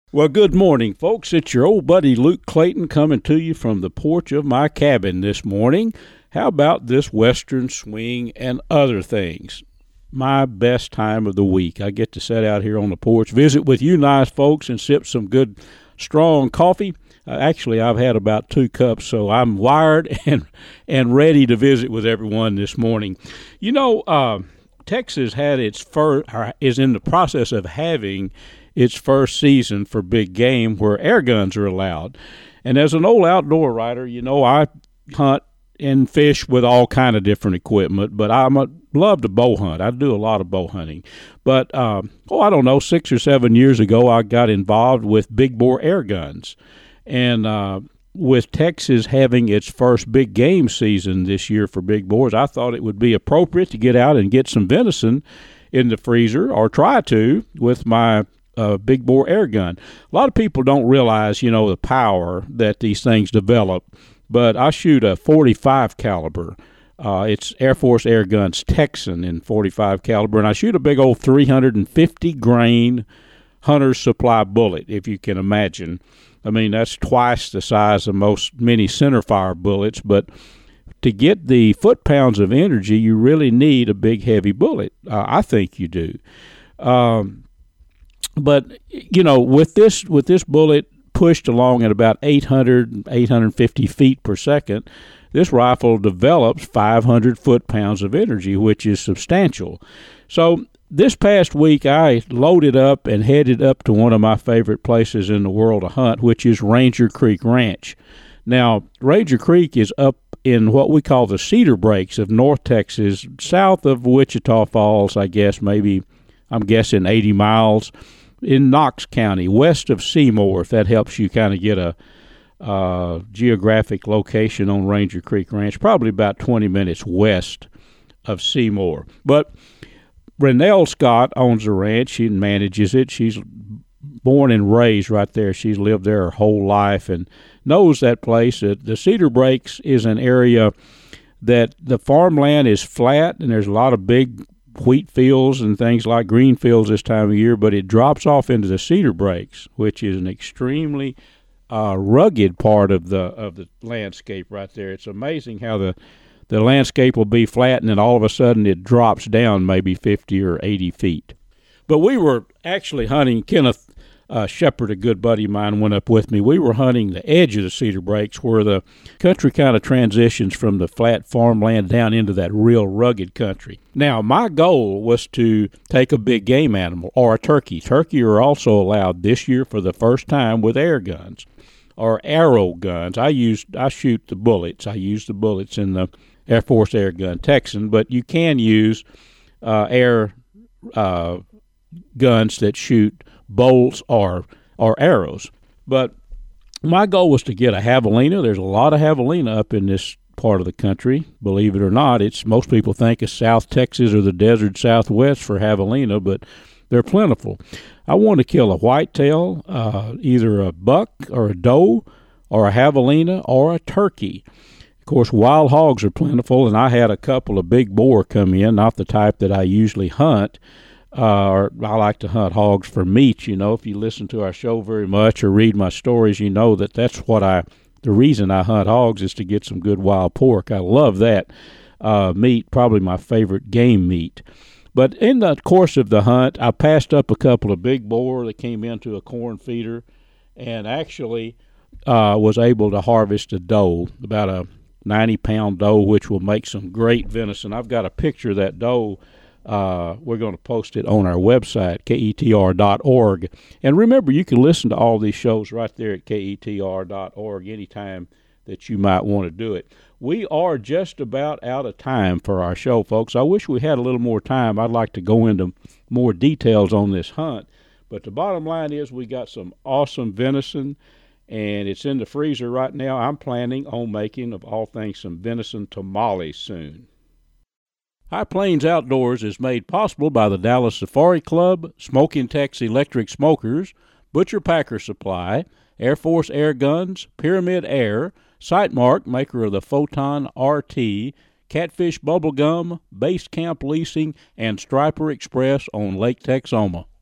Well, good morning, folks. It's your old buddy Luke Clayton coming to you from the porch of my cabin this morning. How about this Western swing and other things? My best time of the week. I get to sit out here on the porch, visit with you nice folks, and sip some good, strong coffee. Actually, I've had about 2 cups, so I'm wired and ready to visit with everyone this morning. You know, Texas had its first, is in the process of having its first season for big game where air guns are allowed. And as an old outdoor writer, you know, I hunt and fish with all kind of different equipment, but I love to bow hunt. I do a lot of bow hunting. But, I don't know, 6 or 7 years ago, I got involved with big bore air guns. And with Texas having its first big game season this year for big bores, I thought it would be appropriate to get out and get some venison in the freezer, or try to, with my big bore air gun. A lot of people don't realize, you know, the power that these things develop, but I shoot a 45 caliber. It's Air Force Air Guns Texan in 45 caliber, and I shoot a big old 350 grain hunter's supply bullet, if you can imagine. I mean, that's twice the size of most many centerfire bullets, but to get the foot-pounds of energy, you really need a big, heavy bullet. I think you do. But, you know, with this bullet pushed along at about 850 feet per second, this rifle develops 500 foot-pounds of energy, which is substantial. So this past week, I loaded up and headed up to one of my favorite places in the world to hunt, which is Ranger Creek Ranch. Now, Ranger Creek is up in what we call the Cedar Breaks of North Texas, south of Wichita Falls, I guess, maybe, I'm guessing 80 miles, in Knox County, west of Seymour, if that helps you kind of get a geographic location on Ranger Creek Ranch, probably about 20 minutes west of Seymour. But Renelle Scott owns the ranch and manages it. She's born and raised right there. She's lived there her whole life and knows that place. The Cedar Breaks is an area that the farmland is flat, and there's a lot of big wheat fields and things like green fields this time of year, but it drops off into the Cedar Breaks, which is an extremely rugged part of the landscape right there. It's amazing how the landscape will be flat, and then all of a sudden it drops down maybe 50 or 80 feet. But we were actually hunting. Kenneth Shepard, a good buddy of mine, went up with me. We were hunting the edge of the Cedar Breaks where the country kind of transitions from the flat farmland down into that real rugged country. Now, my goal was to take a big game animal or a turkey. Turkey are also allowed this year for the first time with air guns or arrow guns. I shoot the bullets. I use the bullets in the Air Force Air Gun Texan, but you can use air guns that shoot bolts or arrows. But my goal was to get a javelina. There's a lot of javelina up in this part of the country, believe it or not. Most people think of South Texas or the desert Southwest for javelina, but they're plentiful. I want to kill a whitetail, either a buck or a doe or a javelina or a turkey. Of course, wild hogs are plentiful, and I had a couple of big boar come in, not the type that I usually hunt. Or I like to hunt hogs for meat. You know, if you listen to our show very much or read my stories, you know that's the reason I hunt hogs is to get some good wild pork. I love that meat, probably my favorite game meat. But in the course of the hunt, I passed up a couple of big boar that came into a corn feeder, and actually was able to harvest a doe, about a 90-pound doe, which will make some great venison. I've got a picture of that doe. We're going to post it on our website, ketr.org. And remember, you can listen to all these shows right there at ketr.org anytime that you might want to do it. We are just about out of time for our show, folks. I wish we had a little more time. I'd like to go into more details on this hunt. But the bottom line is we got some awesome venison, and it's in the freezer right now. I'm planning on making, of all things, some venison tamales soon. High Plains Outdoors is made possible by the Dallas Safari Club, Smoking Tex Electric Smokers, Butcher Packer Supply, Air Force Air Guns, Pyramid Air, Sightmark, maker of the Photon RT, Catfish Bubblegum, Base Camp Leasing, and Striper Express on Lake Texoma.